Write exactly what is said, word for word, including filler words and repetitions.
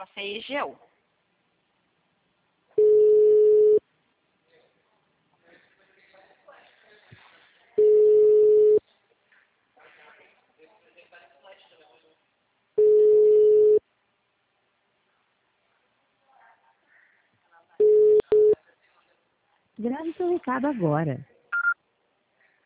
Você é I G U. Grave seu recado agora.